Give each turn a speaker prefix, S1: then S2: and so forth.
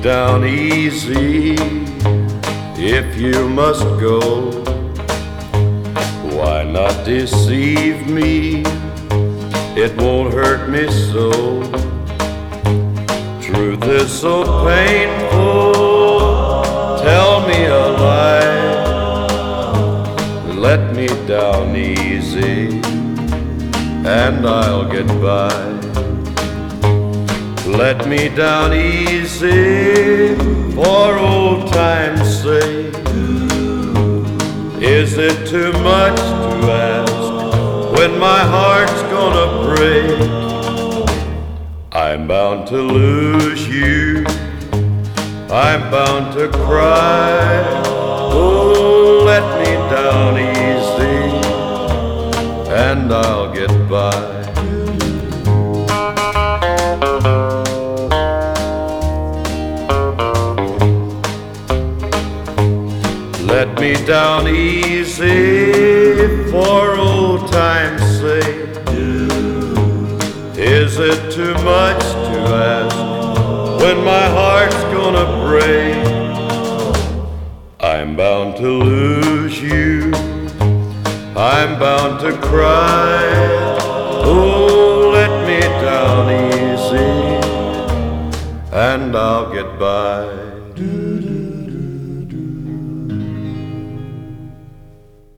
S1: down easy if you must go. Why not deceive me? It won't hurt me so. Truth is so painful. Tell me a lie. Let me down easy and I'll get by. Let me down easy for old time's sake. Is it too much to ask when my heart's gonna break? I'm bound to lose you, I'm bound to cry. Oh, let me down easy and I'll get by. Let me down easy for old time's sake. Is it too much to ask when my heart's gonna break? I'm bound to lose you, I'm bound to cry. Oh, let me down easy and I'll get by.